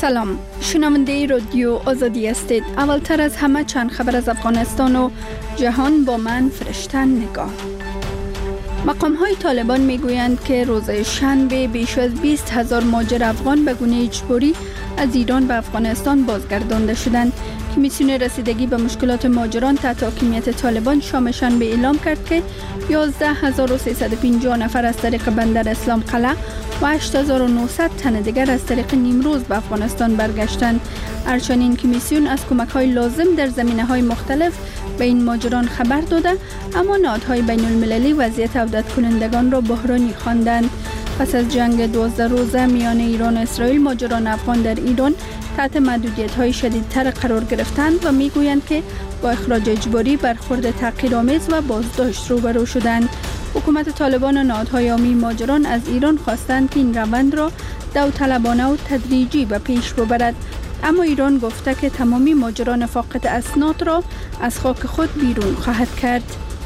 سلام، شنونده رادیو آزادی هستید. اولتر از همه چند خبر از افغانستان و جهان با من فرشته نگاه. مقام‌های طالبان میگویند که روز شنبه بیش از 20,000 مهاجر افغان به گونه اجباری از ایران به افغانستان بازگردانده شدند. کمیسیون رسیدگی به مشکلات مهاجران تحت حاکمیت طالبان شام شنبه اعلام کرد که 11,350 نفر از طریق بندر اسلام قلعه و 8,900 تن دیگر از طریق نیمروز به افغانستان برگشتند. همچنین کمیسیون از کمک‌های لازم در زمینه‌های مختلف به این مهاجران خبر داده، اما نهادهای بین‌المللی وضعیت عودت کنندگان را بحرانی خواندند. پس از جنگ 12 روزه میان ایران و اسرائیل، مهاجران افغان در ایران تحت محدودیت‌های شدیدتر قرار گرفتند و میگویند که با اخراج اجباری برخورد تحقیرآمیز و بازداشت روبرو شدند. حکومت طالبان و نهادهای عامی مهاجران از ایران خواستند که این روند را داوطلبانه و تدریجی به پیش ببرد، اما ایران گفته که تمامی مهاجران فاقد اسناد را از خاک خود بیرون خواهد کرد.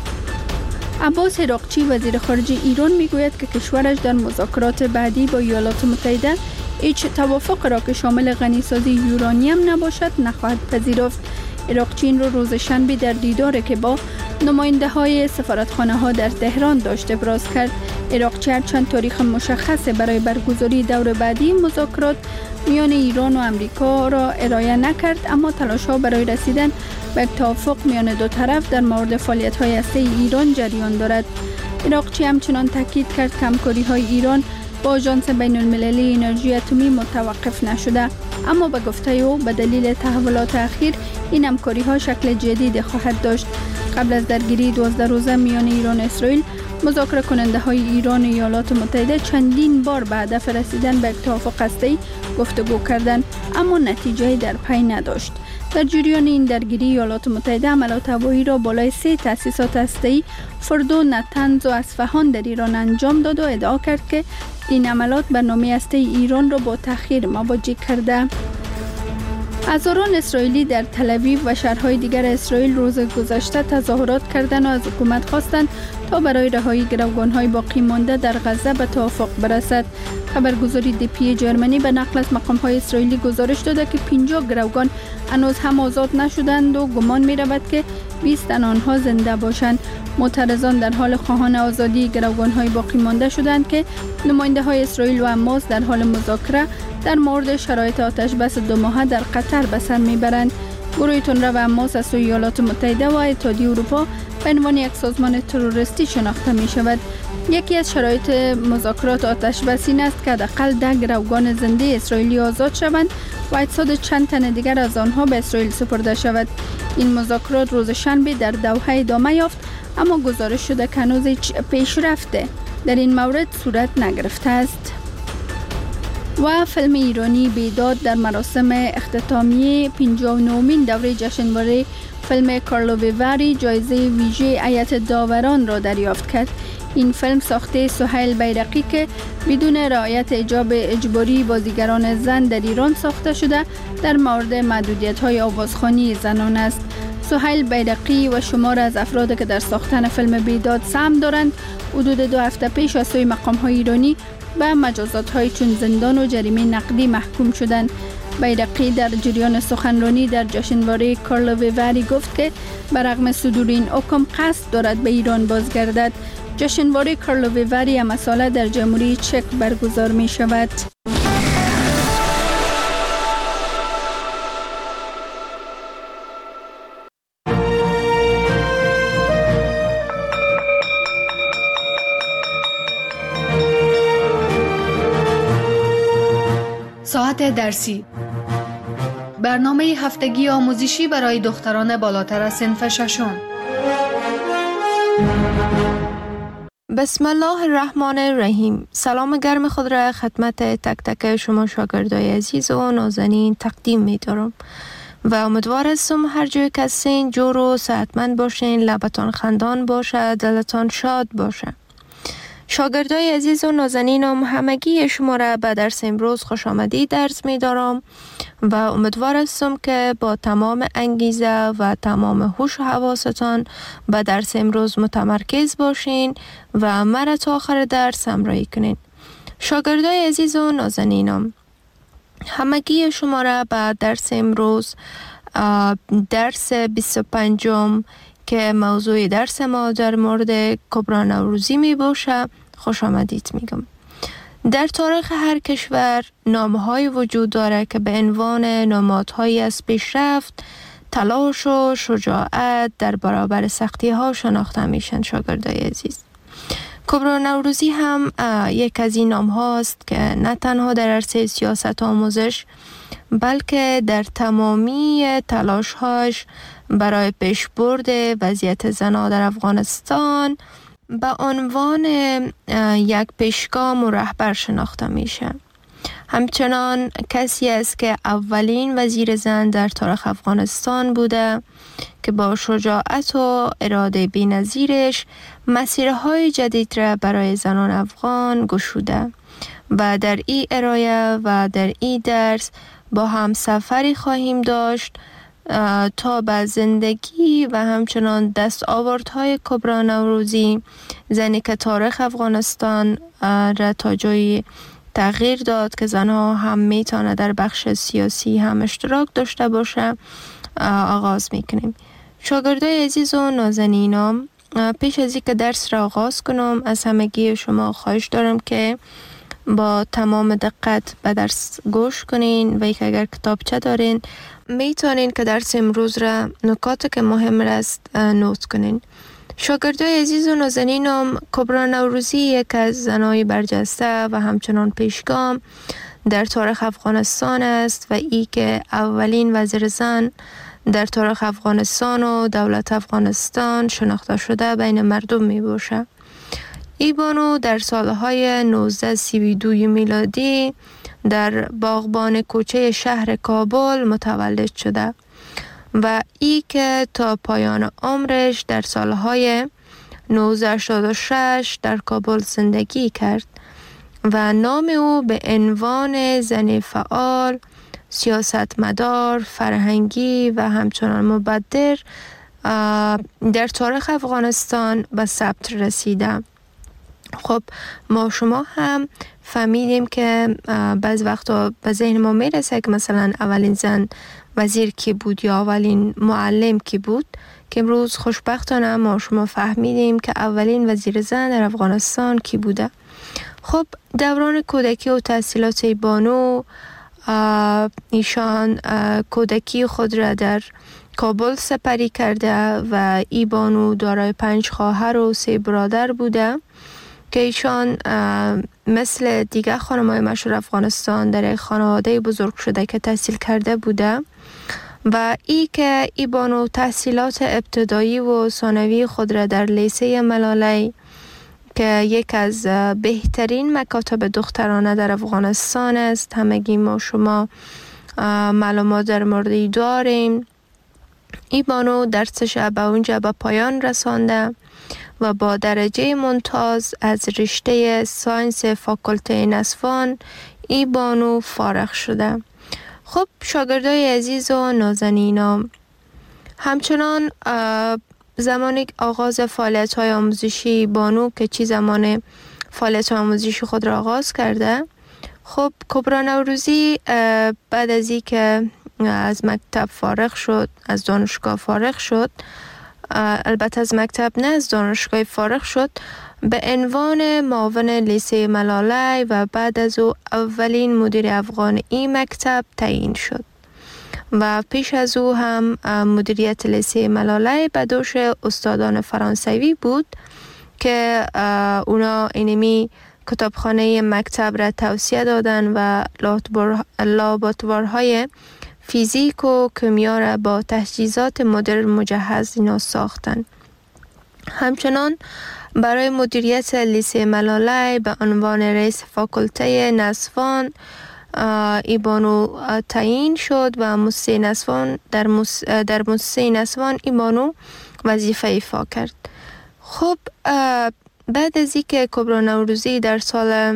عباس عراقچی وزیر خارجه ایران میگوید که کشورش در مذاکرات بعدی با ایالات متحده هیچ توافق را که شامل غنیسازی یورانیم نباشد نخواهد پذیرفت. عراقچی این روز شنبه در دیداری که با نماینده های سفارتخانه ها در تهران داشت ابراز کرد. عراقچی چند تاریخ مشخص برای برگزاری دور بعدی مذاکرات میان ایران و امریکا را ارائه نکرد، اما تلاش ها برای رسیدن به توافق میان دو طرف در مورد فعالیت های هسته‌ای ایران جریان دارد. عراقچی همچنان تاکید کرد که همکاری های ایران با آژانس بین المللی انرژی اتمی متوقف نشده، اما به گفته او به دلیل تحولات اخیر این همکاری ها شکل جدید خواهد داشت. قبل از درگیری 12 روزه میان ایران و اسرائیل، مذاکره کننده های ایران و ایالات متحده چندین بار به هدف رسیدن به توافق هسته‌ای گفتگو کردند، اما نتیجه‌ای در پی نداشت. در جریان این درگیری، ایالات متحده عملیات هوایی را بالای 3 تأسیسات هسته‌ای فردو، نتنز و اصفهان در ایران انجام داد و ادعا کرد که این عملیات برنامه هسته‌ای ایران را با تأخیر مواجه کرده. هزاران اسرائیلی در تل‌آویو و شهرهای دیگر اسرائیل روز گذشته تظاهرات کردند و از حکومت خواستند تا برای رهایی گروگان‌های باقی مانده در غزه به توافق برسد. خبرگزاری دیپی جرمنی به نقل از مقام‌های اسرائیلی گزارش داده که 50 گروگان هنوز هم آزاد نشدند و گمان می‌رود که 20 تن آنها زنده باشند. معترضان در حال خواهان آزادی گروگان‌های باقی مانده شدند که نماینده‌های اسرائیل و حماس در حال مذاکره در مورد شرایط آتش‌بس 2 ماهه در قطر به سر میبرند. گروه تندرو و حماس از سوی ایالات متحده و اتحادیه اروپا به عنوان یک سازمان تروریستی شناخته می شود. یکی از شرایط مذاکرات آتش‌بس این است که حداقل 10 گروگان زنده اسرائیلی آزاد شوند و 800 چند تن دیگر از آنها به اسرائیل سپرده شود. این مذاکرات روز شنبه در دوحه ادامه یافت، اما گزارش شده که هنوز هیچ پیشرفته در این مورد صورت نگرفته است. و فیلم ایرانی بیداد در مراسم اختتامیه 59مین دوره جشنواره فیلم کارلو ویواری جایزه ویژه هیئت داوران را دریافت کرد. این فیلم ساخته سهیل بیرقی که بدون رعایت حجاب اجباری بازیگران زن در ایران ساخته شده در مورد محدودیت‌های آوازخوانی زنان است. سهیل بیرقی و شمار از افراد که در ساختن فیلم بیداد سهم دارند حدود 2 هفته پیش از سوی مقام‌های ایرانی به مجازات‌های چون زندان و جریمه نقدی محکوم شدند. بیرقی در جریان سخنرانی در جشنواره کارلو ویواری گفت که برغم صدور این حکم قصد دارد به ایران بازگردد. جشنواره کارلو ویواری هم ساله در جمهوری چک برگزار می شود. ساعت درسی، برنامه هفتگی آموزشی برای دختران بالاتر از صنف ششم. بسم الله الرحمن الرحیم. سلام گرم خود را خدمت تک تک شما شاگردای عزیز و نازنین تقدیم می دارم و امیدوار هستم هر جای که هستین جور و صحتمند باشین، لبتان خندان باشه، دلتان شاد باشه. شاگردای عزیز و نازنینم، همگی شما را به درس امروز خوش آمدید درس می دارم و امیدوار هستم که با تمام انگیزه و تمام هوش و حواستان به درس امروز متمرکز باشین و مرا تا آخر درس همراهی کنین. شاگردای عزیز و نازنینم، همگی شما را به درس امروز، درس 25 که موضوع درس ما در مورد کبری نوروزی می باشه خوش آمدید میگم. در تاریخ هر کشور نامه‌های وجود داره که به عنوان نمادهایی از پیشرفت، تلاش و شجاعت در برابر سختی‌ها شناخته میشن. شاگردای عزیز، کبری نوروزی هم یک از این نام‌هاست که نه تنها در عرصه سیاست آموزش بلکه در تمامی تلاش‌هاش برای پیشبرد وضعیت زنان در افغانستان به عنوان یک پیشگام و رهبر شناخته میشه. همچنان کسی است که اولین وزیر زن در تاریخ افغانستان بوده که با شجاعت و اراده بی‌نظیرش مسیرهای جدید را برای زنان افغان گشوده و در این ارائه و در این درس با هم سفری خواهیم داشت تا به زندگی و همچنان دستاوردهای کبری نوروزی، زنی که تاریخ افغانستان را تا جایی تغییر داد که زنها هم میتونه در بخش سیاسی هم اشتراک داشته باشه، آغاز میکنیم. شاگردای عزیز و نازنینم، پیش از اینکه درس را آغاز کنم از همگی شما خواهش دارم که با تمام دقت به درس گوش کنین و اگر کتابچه دارین میتونین که درس امروز را نکاتی که مهم است نوت کنین. شاگردای عزیز و نازنینم، کبری نوروزی یک از زنای برجسته و همچنان پیشگام در تاریخ افغانستان است و ای که اولین وزیر زن در تاریخ افغانستان و دولت افغانستان شناخته شده بین مردم می باشه. ای بانو در سالهای 1932 میلادی در باغبان کوچه شهر کابل متولد شده و ای که تا پایان عمرش در سالهای 1986 در کابل زندگی کرد و نام او به عنوان زن فعال، سیاستمدار، فرهنگی و همچنان مبدر در تاریخ افغانستان به ثبت رسیده. خب ما شما هم فهمیدیم که بعض وقتا به ذهن ما میرسه که مثلا اولین زن وزیر کی بود یا اولین معلم کی بود، که امروز خوشبختانه ما شما فهمیدیم که اولین وزیر زن در افغانستان کی بوده. خب دوران کودکی و تحصیلات بانو، ایشان کودکی خود را در کابل سپری کرده و ای بانو دارای 5 خواهر و 3 برادر بوده که ایشان مثل دیگر خانم‌های مشهور افغانستان در خانواده بزرگ شده که تحصیل کرده بوده و ای که ای بانو تحصیلات ابتدایی و ثانوی خود را در لیسه ملالی که یک از بهترین مکاتب دخترانه در افغانستان است، همگی ما شما معلومات در موردی داریم، ای بانو درسش به اونجا به پایان رسانده و با درجه ممتاز از رشته ساینس فاکولته نسوان ای بانو فارغ شده. خب شاگردای عزیز و نازنینم، همچنان زمان آغاز فعالیت‌های آموزشی بانو که چی زمان فعالیت آموزشی خود را آغاز کرده، خب کبری نوروزی بعد از این که از مکتب فارغ شد، از دانشگاه فارغ شد، البته از مکتب نه از دانشگاه فارغ شد، به عنوان معاون لیسه ملالی و بعد از او اولین مدیر افغان این مکتب تعیین شد و پیش از او هم مدیریت لیسه ملالی به دوش استادان فرانسوی بود که اونا اینمی کتابخانه مکتب را توسعه دادن و لابراتوارهای فیزیک و کیمیا را با تجهیزات مدرن مجهز اینا ساختن. همچنان برای مدیریت لیسه ملالی به عنوان رئیس فاکولته نسوان ای بانو تعیین شد و مؤسسه نسوان در مؤسسه نسوان ای بانو وظیفه ایفا کرد. خب بعد از اینکه کبری نوروزی در سال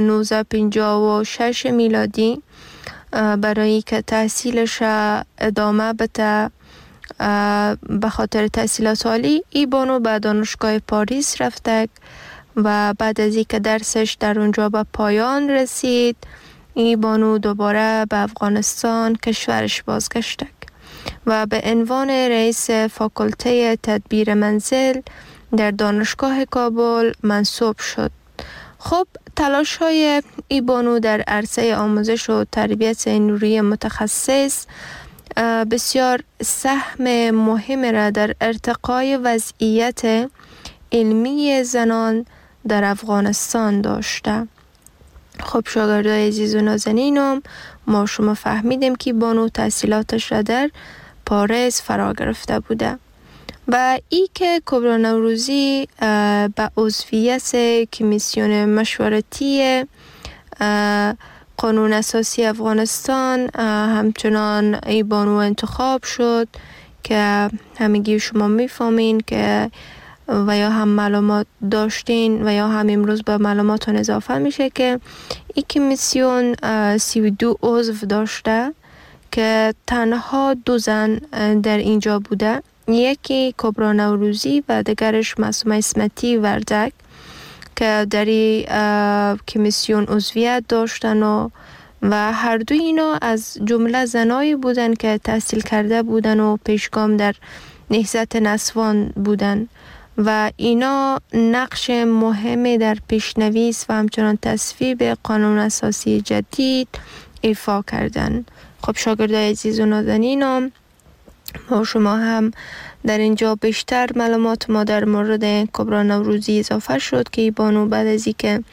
1956 میلادی برای که تحصیلش ادامه بده به خاطر تحصیلات عالی، ای بانو به دانشگاه پاریس رفته و بعد از اینکه درسش در اونجا به پایان رسید ای بانو دوباره به افغانستان کشورش بازگشت و به عنوان رئیس فاکولته تدبیر منزل در دانشگاه کابل منصوب شد. خب تلاش های ای بانو در عرصه آموزش و تربیت نوری متخصص بسیار سهم مهم را در ارتقای وضعیت علمی زنان در افغانستان داشته. خب شاگردای عزیز و نازنینم، ما شما فهمیدیم که بانو تحصیلاتش را در پاریس فرا گرفته بوده و ای که کبرا نوروزی به عضویت کمیسیون مشورتی قانون اساسی افغانستان همچنان ای بانو انتخاب شد که همگی شما میفهمین که و یا هم معلومات داشتین و یا هم امروز به معلوماتون اضافه میشه که این کمیسیون 32 عضو داشته که تنها 2 زن در اینجا بوده، یکی کبرا نوروزی و دیگرش معصومه اسمتی وردک که در این کمیسیون عضویت داشتن و هر دو اینا از جمله زنایی بودن که تحصیل کرده بودن و پیشگام در نهضت نسوان بودن و اینا نقش مهمی در پیشنویس و همچنان تصویب قانون اساسی جدید ایفا کردن. خب شاگردای عزیز و نازنینم، ما شما هم در اینجا بیشتر معلومات ما در مورد کبرا نوروزی اضافه شد که بانو بعد از اینکه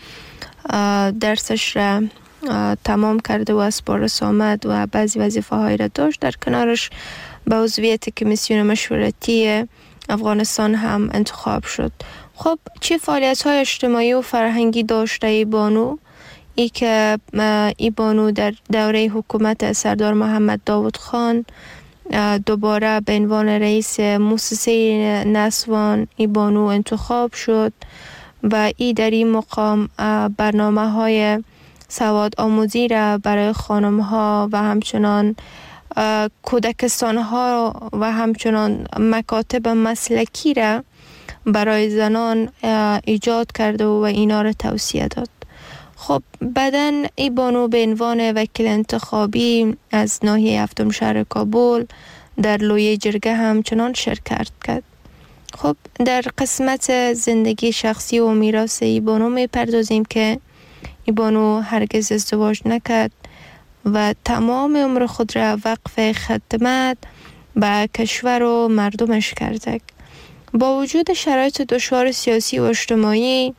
درسش را تمام کرده و از پاریس آمد و بعضی وظیفه هایی را داشت، در کنارش به عضویت کمیسیون مشورتی افغانستان هم انتخاب شد. خب چه فعالیت های اجتماعی و فرهنگی داشته ای بانو؟ ای که ای بانو در دوره حکومت سردار محمد داود خان دوباره به عنوان رئیس مؤسسه نسوان ای بانو انتخاب شد و ای در این مقام برنامه های سواد آموزی را برای خانم ها و همچنان کودکستان ها و همچنان مکاتب مسلکی را برای زنان ایجاد کرده و اینا را توصیه داد. خب بعداً ای بانو به عنوان وکیل انتخابی از ناحیه هفتم شهر کابل در لویه جرگه همچنان شرکت کرد. خب در قسمت زندگی شخصی و میراث ای بانو می پردازیم که ای بانو هرگز ازدواج نکرد و تمام عمر خود را وقف خدمت به کشور و مردمش کرده. با وجود شرایط دشوار سیاسی و اجتماعی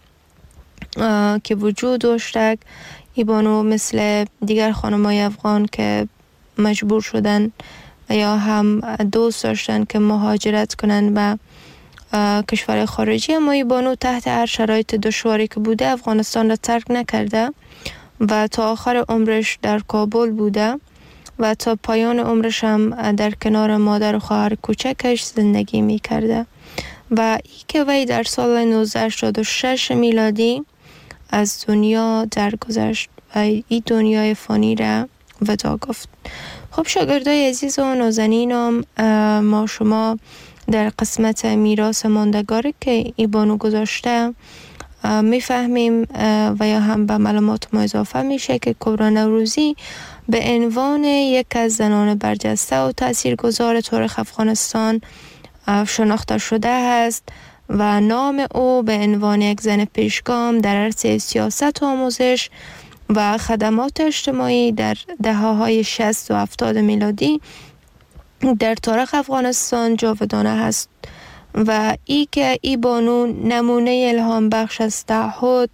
که وجود داشته، ای بانو مثل دیگر خانم‌های افغان که مجبور شدن یا هم دوست داشتن که مهاجرت کنن به کشور خارجی، اما ای بانو تحت هر شرایط دشواری که بوده افغانستان را ترک نکرده و تا آخر عمرش در کابل بوده و تا پایان عمرش هم در کنار مادر و خواهر کوچکش زندگی می کرده و ای که وی در سال 1986 میلادی از دنیا درگذشت و این دنیای فانی را وداع گفت. خب شاگردای عزیز و نازنینم، ما شما در قسمت میراث ماندگاری که ای بانو گذاشته میفهمیم و یا هم به معلومات ما اضافه میشه که کبرا نوروزی به عنوان یک از زنان برجسته و تاثیرگذار تاریخ افغانستان شناخته شده است و نام او به عنوان یک زن پیشگام در عرصه سیاست و آموزش و خدمات اجتماعی در دهه‌های 60 و 70 میلادی در تاریخ افغانستان جاودانه است و ای که ای بانو نمونه الهام بخش از تعهد،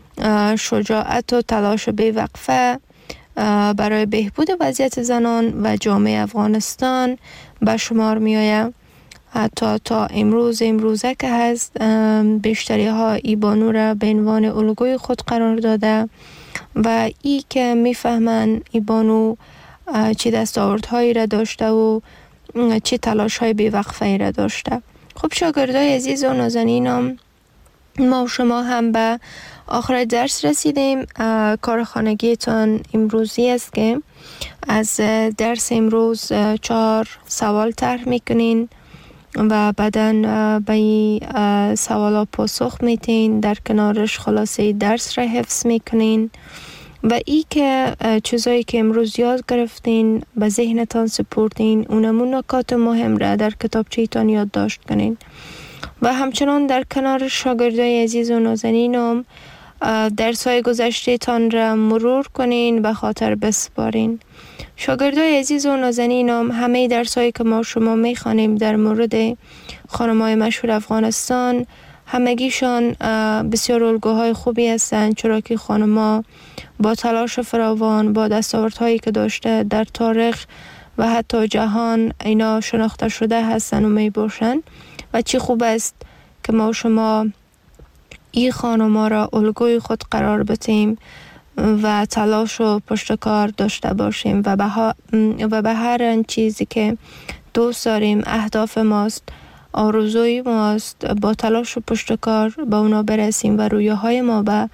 شجاعت و تلاش بی‌وقفه برای بهبود وضعیت زنان و جامعه افغانستان به شمار می آید. حتی تا امروزه که هست بیشتری ها ای بانو را به عنوان الگوی خود قرار داده و ای که میفهمن ای بانو چه دستاوردهایی را داشته و چه تلاش های بی‌وقفه را داشته. خب شاگردای عزیز و نازنینم، ما شما هم به آخر درس رسیدیم. کار خانگیتان امروزی است که از درس امروز 4 سوال طرح میکنین و بعداً به این سوالا پاسخ میتین، در کنارش خلاصه درس را حفظ میکنین و ای که چیزایی که امروز یاد گرفتین به ذهنتان سپردین، اونمون نکات مهم را در کتابچه‌تان یادداشت کنین و همچنان در کنار شاگردای عزیز و نازنینم درس‌های گذشته تان را مرور کنین و خاطر بسپارین. شاگردای عزیز و نازنینم، همه درس‌هایی که ما شما می‌خوانیم در مورد خانم‌های مشهور افغانستان، همگیشان بسیار الگوهای خوبی هستند، چرا که خانم‌ها با تلاش فراوان، با دستاوردهایی که داشته در تاریخ و حتی جهان اینا شناخته شده هستند و می باشند و چی خوب است که ما شما این خانم‌ها را الگوی خود قرار بدیم و تلاش و پشتکار داشته باشیم و به هر چیزی که دوست داریم، اهداف ماست، آرزوی ماست، با تلاش و پشتکار به اونا برسیم و رویاهای ما به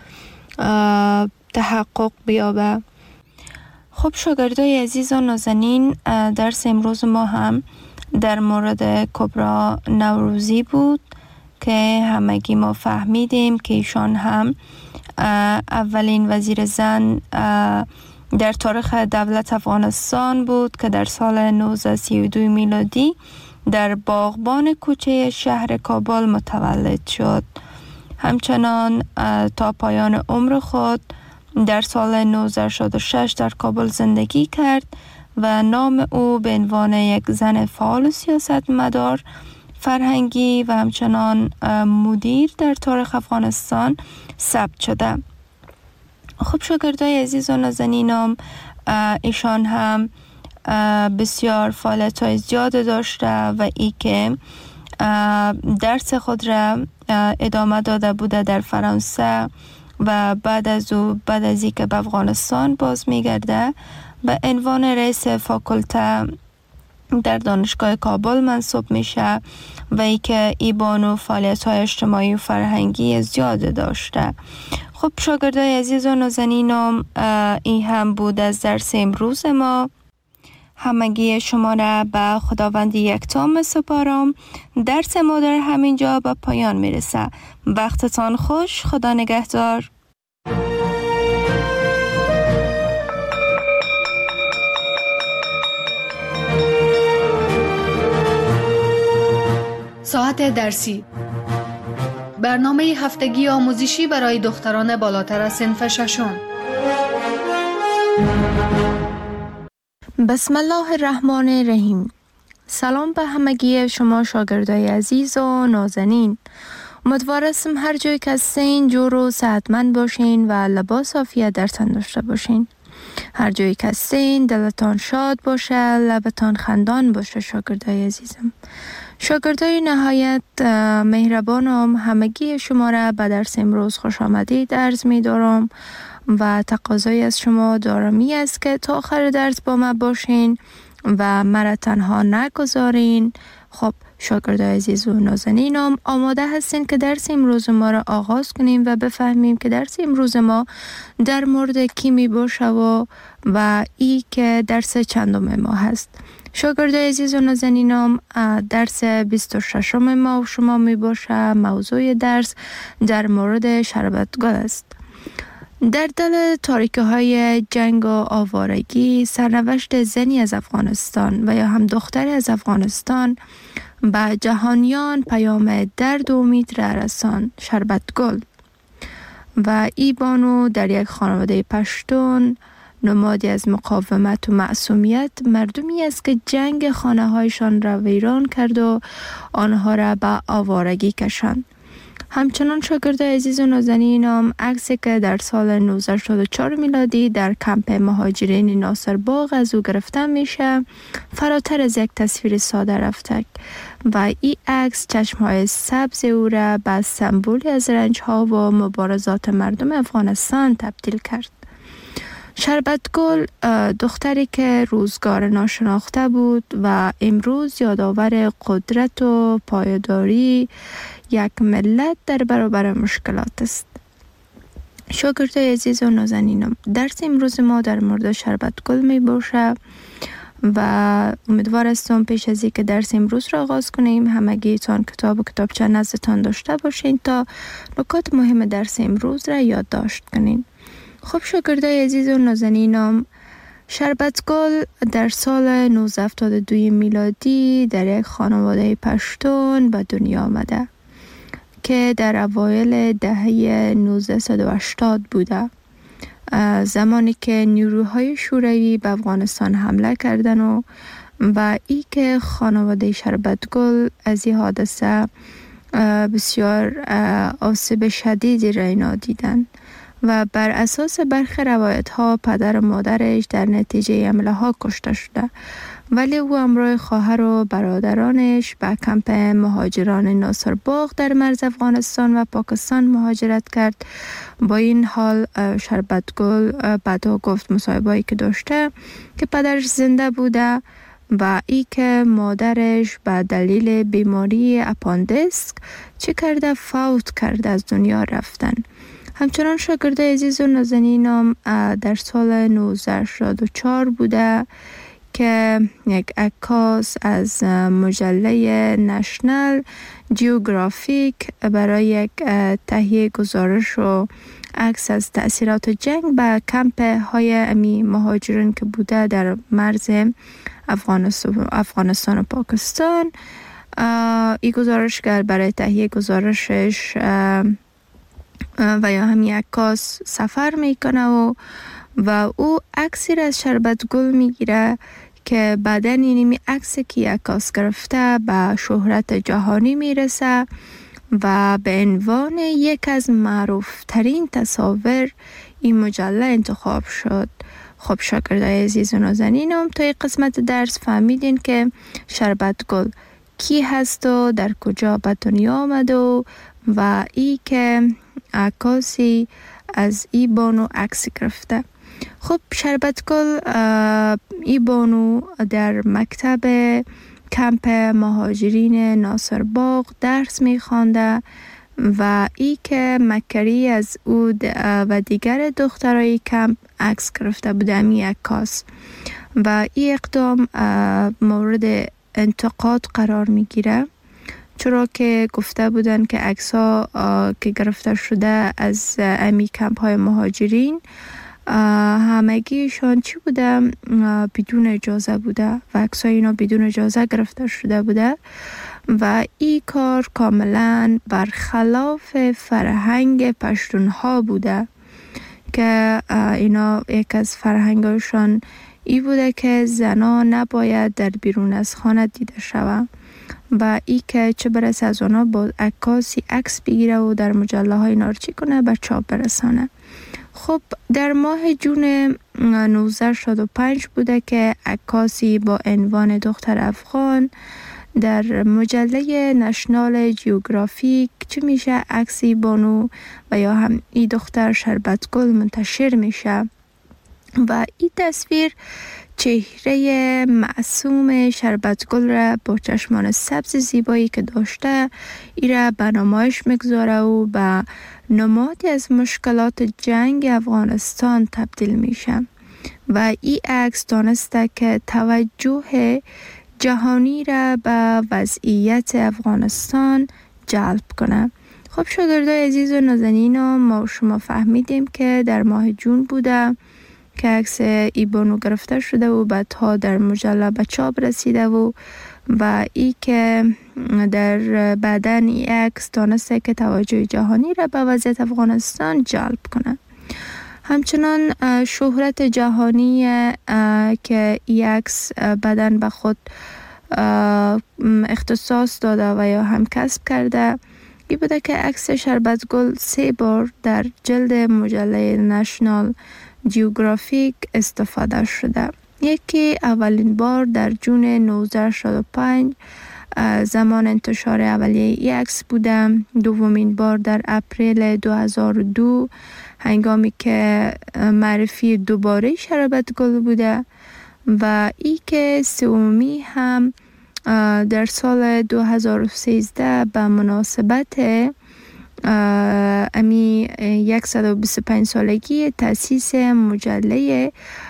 تحقق بیابه. خب شاگردای عزیز و نازنین، درس امروز ما هم در مورد کبرا نوروزی بود که همگی ما فهمیدیم که ایشان هم اولین وزیر زن در تاریخ دولت افغانستان بود که در سال 1932 میلادی در باغبان کوچه شهر کابل متولد شد. همچنان تا پایان عمر خود در سال 1966 در کابل زندگی کرد و نام او به عنوان یک زن فعال سیاستمدار فرهنگی و همچنان مدیر در تاریخ افغانستان ثبت شده. خب شاگردای عزیز و نازنینم، ایشان هم بسیار فعالیت‌های زیاد داشته و ای که درس خود را ادامه داده بوده در فرانسه و بعد از که به افغانستان باز میگرده به عنوان رئیس فاکولته در دانشگاه کابل منصوب میشه و ای که ای بانو فعالیت‌های اجتماعی و فرهنگی زیاد داشته. خب شاگردای عزیز و نازنینم، این هم بود از درس امروز ما. همگی شما را به خداوند یکتا می‌سپارم. درس ما در همینجا به پایان میرسه. وقتتان خوش. خدا نگهدار. ساعت درسی، برنامه هفتگی آموزشی برای دختران بالاتر از صنف ششم. بسم الله الرحمن الرحیم. سلام به همگی شما شاگردای عزیز و نازنین. امیدوارم هر جای که هستین جور و صحتمند باشین و لباس عافیت در تن داشته باشین. هر جایی که هستین دلتان شاد باشه، لبتان خندان باشه. شاگردای عزیزم، شاگردای نهایت مهربانم، همگی شما را به درس امروز خوش آمدید عرض می دارم و تقاضای از شما دارمی است که تا آخر درس با ما باشین و مرا تنها نگذارین. خب شاگردای عزیز و نازنینم، آماده هستین که درس امروز ما را آغاز کنیم و بفهمیم که درس امروز ما در مورد کی می باشه و ای که درس چندم ما هست. شاگردای عزیز و نازنینم، درس 26 ما و شما می باشه. موضوع درس در مورد شربتگل است. در دل تاریکه های جنگ و آوارگی، سرنوشت زنی از افغانستان و یا هم دختری از افغانستان به جهانیان پیام درد و امید را رساند. شربتگل و ای بانو در یک خانواده پشتون، نمادی از مقاومت و معصومیت، مردمی است که جنگ خانه هایشان را ویران کرد و آنها را به آوارگی کشاند. همچنان شاگردای عزیز و نازنینم، عکسی که در سال 1944 میلادی در کمپ مهاجرین ناصر باغ از او گرفته میشه، فراتر از یک تصویر ساده رفته و این عکس چشمهای سبز او را به سمبولی از رنجها و مبارزات مردم افغانستان تبدیل کرد. شربتگل دختری که روزگار ناشناخته بود و امروز یادآور قدرت و پایداری یک ملت در برابر مشکلات است. شاگردای عزیز و نازنینم، درس امروز ما در مورد شربتگل می باشه و امیدوار هستم پیش از اینکه درس امروز را آغاز کنیم همگیتان کتاب و کتابچه نزدتان داشته باشین تا نکات مهم درس امروز را یادداشت کنین. خب شاگردای عزیز و نازنینم، شربتگل در سال 1972 میلادی در یک خانواده پشتون به دنیا آمده که در اوایل دهه 1980 بوده، زمانی که نیروهای شوروی به افغانستان حمله کردن و ای که خانواده شربتگل از این حادثه بسیار آسیب شدیدی را اینا دیدن و بر اساس برخی روایت ها پدر و مادرش در نتیجه حمله ها کشته شده، ولی او همراه خواهر و برادرانش به کمپ مهاجران ناصرباغ در مرز افغانستان و پاکستان مهاجرت کرد. با این حال شربتگل بعدا گفت مصاحبه‌ای که داشته که پدرش زنده بوده و ای که مادرش به دلیل بیماری اپاندیسک چه کرده فوت کرده، از دنیا رفتن. همچنان شاگرده عزیز و نازنینم در سال 1984 بوده که یک عکاس از مجله نشنال جیوگرافیک برای یک تهیه گزارش و عکس از تأثیرات جنگ به کمپ های امی مهاجرین که بوده در مرز افغانستان و پاکستان، این گزارشگر برای تهیه گزارشش و یا همین عکاس سفر میکنه و او عکسی را از شربتگل میگیره که بعداً اینمی عکسی که عکاس گرفته به شهرت جهانی میرسه و به عنوان یک از معروف ترین تصاویر این مجله انتخاب شد. خب شاگردای عزیز و نازنینم، توی قسمت درس فهمیدین که شربتگل کی هست و در کجا به دنیا آمد و ای که عکاسی از ای بانو عکس گرفته. خب شربتگل ای بانو در مکتب کمپ مهاجرین ناصرباغ درس میخوانده و ای که مکری از او و دیگر دخترای کمپ عکس گرفته بوده می عکاس و این اقدام مورد انتقاد قرار میگیره، چرا که گفته بودن که عکس‌ها که گرفته شده از امی کمپ های مهاجرین همگیشان چی بوده؟ بدون اجازه بوده و عکس‌های اینا بدون اجازه گرفته شده بوده و این کار کاملا برخلاف فرهنگ پشتونها بوده که اینا یک از فرهنگشان ای بوده که زنان نباید در بیرون از خانه دیده شود و ای که چه برسه از اونا با عکاسی عکس بگیره و در مجله های نارچی کنه به چاپ برسانه. خب در ماه جون 1965 بوده که عکاسی با عنوان دختر افغان در مجله نشنال جیوگرافیک چه میشه عکسی بانو و یا هم ای دختر شربتگل منتشر میشه و این تصویر چهره معصوم شربتگل را با چشمان سبز زیبایی که داشته ای را به نمایش میگذاره و به نمادی از مشکلات جنگ افغانستان تبدیل میشه و این عکس دانسته که توجه جهانی را به وضعیت افغانستان جلب کنه. خب شاگردای عزیز و نازنینم، ما شما فهمیدیم که در ماه جون بوده که عکس ای بانو گرفته شده و بعدها در مجله به چاپ رسیده و ای که در بعدن ای عکس دانسته که توجه جهانی را به وضعیت افغانستان جلب کنه. همچنان شهرت جهانی که ای عکس بعدن به خود اختصاص داده و یا هم کسب کرده ای بوده که عکس شربتگل 3 بار در جلد مجله نشنال جیوگرافیک استفاده شده. یکی اولین بار در جون 1965 زمان انتشار اولیه ای عکس بوده، دومین بار در اپریل 2002 هنگامی که معرفی دوباره شربتگل بوده و ای که سومی هم در سال 2013 به مناسبت امی 125 سالگی تأسیس مجله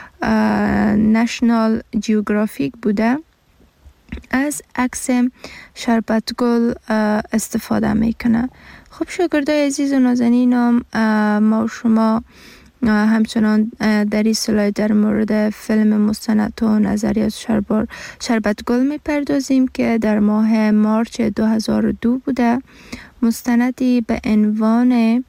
نشنال جیوگرافیک بوده. از عکس شربتگل استفاده میکنه. خب شاگردای عزیز و نازنینم، ما شما همچنان در این سلاید در مورد فیلم مستند و نظریات شربت گل میپردازیم که در ماه مارچ 2002 بوده. مستندی به عنوان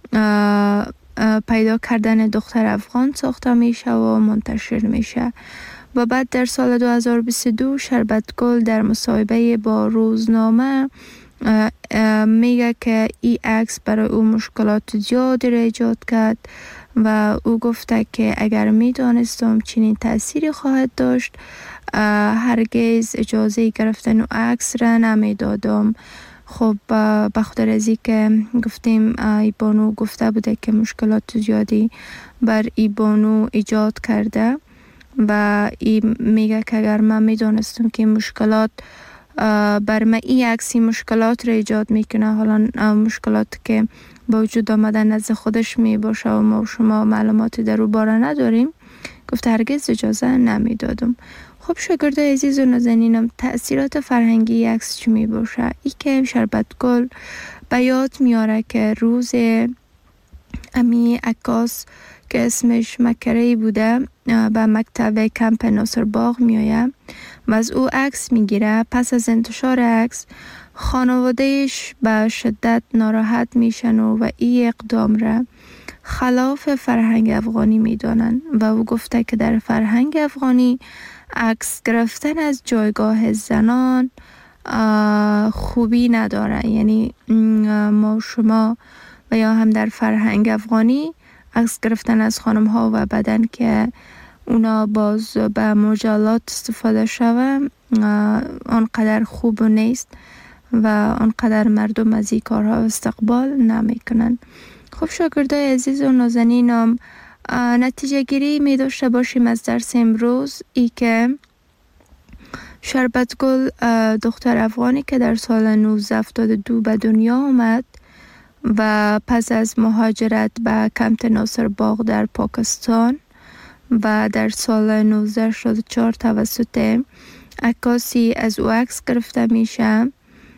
پیدا کردن دختر افغان ساخته میشه و منتشر میشه. و بعد در سال 2022 شربت گل در مصاحبه با روزنامه میگه که این عکس برای او مشکلات زیادی را ایجاد کرد و او گفته که اگر میدانستم چنین تأثیری خواهد داشت هرگز اجازه گرفتن او عکس را نمیدادم. خب بخاطر از این که گفتیم ای بانو گفته بوده که مشکلات زیادی بر ای بانو ایجاد کرده و ای میگه که اگر من میدانستم که مشکلات بر من این عکسی مشکلات را ایجاد میکنه، حالا مشکلات که با وجود آمدن نزد خودش می باشه و ما و شما معلوماتی در او باره نداریم، گفته هرگز اجازه نمیدادم. خب شاگردای عزیز و نازنینم، تأثیرات فرهنگی عکس چی می باشه؟ ای که شربت گل به یاد میاره که روز امی عکاس که اسمش مکری بوده به مکتب کمپ ناصر باغ میآید و از او عکس میگیره. پس از انتشار عکس خانوادهش به شدت ناراحت میشن و این اقدام را خلاف فرهنگ افغانی میدانن و او گفته که در فرهنگ افغانی عکس گرفتن از جایگاه زنان خوبی نداره. یعنی ما شما و یا هم در فرهنگ افغانی عکس گرفتن از خانم ها و بدن که اونا باز به مجلات استفاده شوه آنقدر خوب نیست و آنقدر مردم از این کارها استقبال نمی کنن. خب شاگردای عزیز و نازنینم، نتیجه گیری می داشته باشیم از درس امروز ای که شربت گل دختر افغانی که در سال 1972 به دنیا آمد و پس از مهاجرت به کمپ ناصر باغ در پاکستان و در سال 1984 توسط عکاسی از او عکس گرفته میشه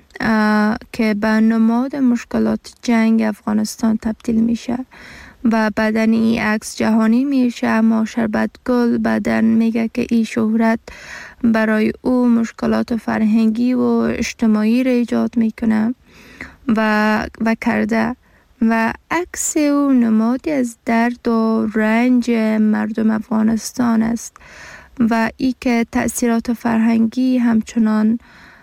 که به نماد مشکلات جنگ افغانستان تبدیل میشه و بعدن این عکس جهانی میشه. اما شربت گل بعدن میگه که این شهرت برای او مشکلات فرهنگی و اجتماعی را ایجاد میکنه و کرده و عکس او نمادی از درد و رنج مردم افغانستان است و ای که تأثیرات فرهنگی همچنان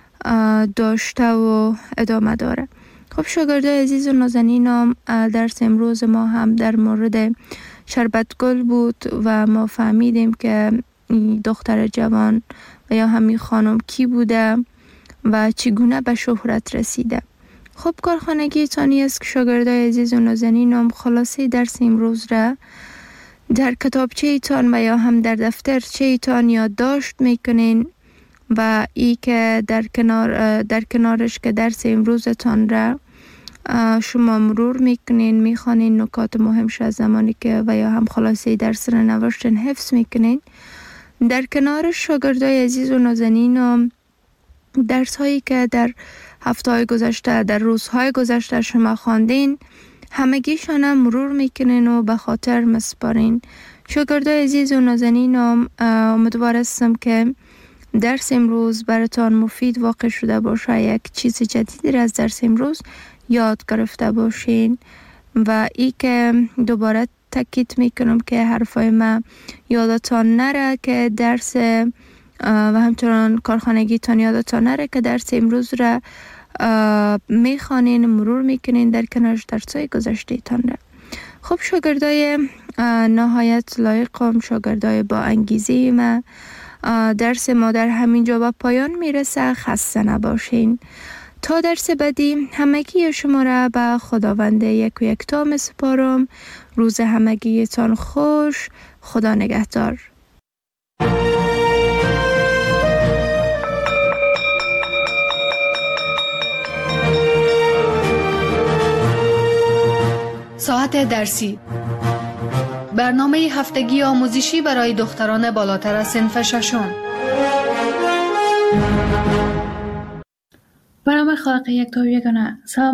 داشته و ادامه داره. خب شاگردای عزیز و نازنینم، درس امروز ما هم در مورد شربت گل بود و ما فهمیدیم که دختر جوان و یا همین خانم کی بوده و چگونه به شهرت رسیده. خب کارخانگی تانی است که شاگردای عزیز و نازنینم خلاصه درس امروز را در کتابچه ایتان و یا هم در دفترچه ایتان یادداشت میکنین و ای که در کنارش که درس امروزتان را شما مرور میکنین، میخوانین نکات مهمش از زمانی که و یا هم خلاصه درس را نوشتن حفظ میکنین. در کنارش شاگردای عزیز و نازنینم درس هایی که در هفته‌های گذشته در روزهای گذشته شما خواندین همگیشان هم مرور میکنین و به خاطر مسپارین. شاگردای عزیز و نازنینم، امیدوار هستم که درس امروز براتان مفید واقع شده باشه، یک چیز جدیدی را از درس امروز یاد گرفته باشین و ای که دوباره تاکید میکنم که حرفای من یادتان نره که درس و همچنان کارخانگی تان یادتان نره که درس امروز را میخوانین، مرور میکنین در کنارش درسای گذشته تان را. خب شاگردای نهایت لایقم، شاگردای با انگیزه ما، درس ما در همین جا به پایان میرسه. خسته نباشین. تا درس بعدی همگی شما را به خداوند یک و یکتا میسپارم. روز همگیتان خوش. خدا نگهدار. ساعت درسی، برنامه هفتگی آموزشی برای دختران بالاتر از صنف ششم. برنامه خلق یک تا یگانه. سلام